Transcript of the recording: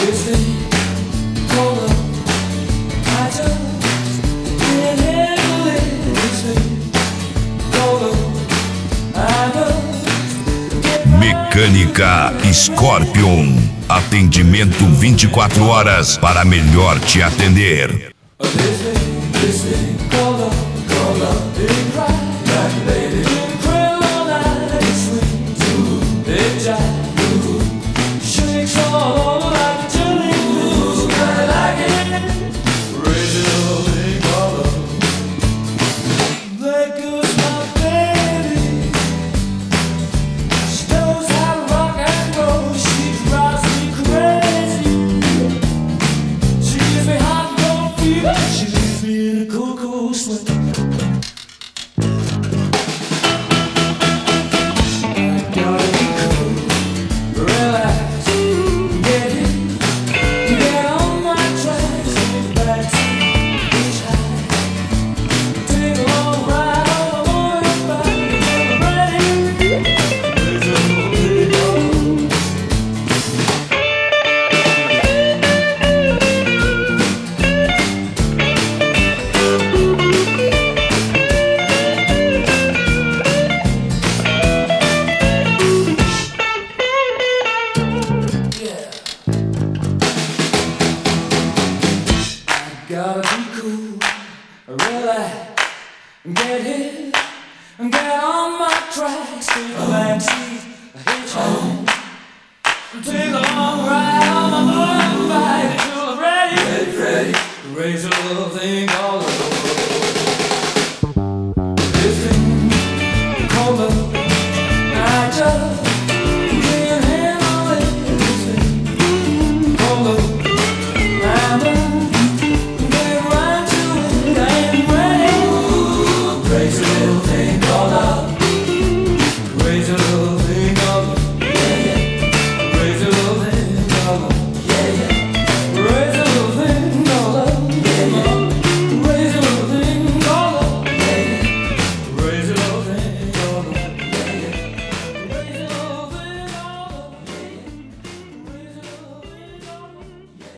Mecânica Scorpion. Atendimento 24 horas para melhor te atender. Gotta be cool, relax, get hit, get on my tracks, take a backseat, hitchhike, take a long ride on my motorbike until I'm ready, raise a little thing all over. This thing called love, I just